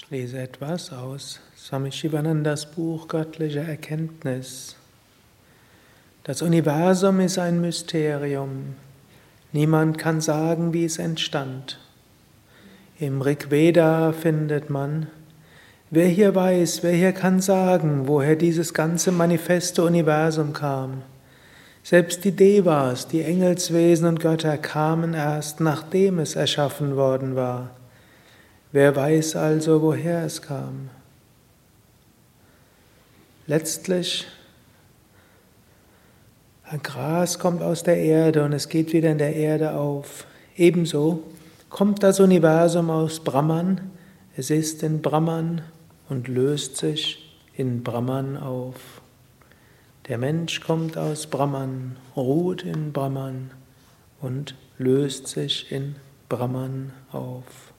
Ich lese etwas aus Swami Shivanandas Buch Göttliche Erkenntnis. Das Universum ist ein Mysterium. Niemand kann sagen, wie es entstand. Im Rig Veda findet man: Wer hier weiß, wer hier kann sagen, woher dieses ganze manifeste Universum kam? Selbst die Devas, die Engelswesen und Götter kamen erst, nachdem es erschaffen worden war. Wer weiß also, woher es kam? Letztlich, ein Gras kommt aus der Erde und es geht wieder in der Erde auf. Ebenso kommt das Universum aus Brahman, es ist in Brahman und löst sich in Brahman auf. Der Mensch kommt aus Brahman, ruht in Brahman und löst sich in Brahman auf.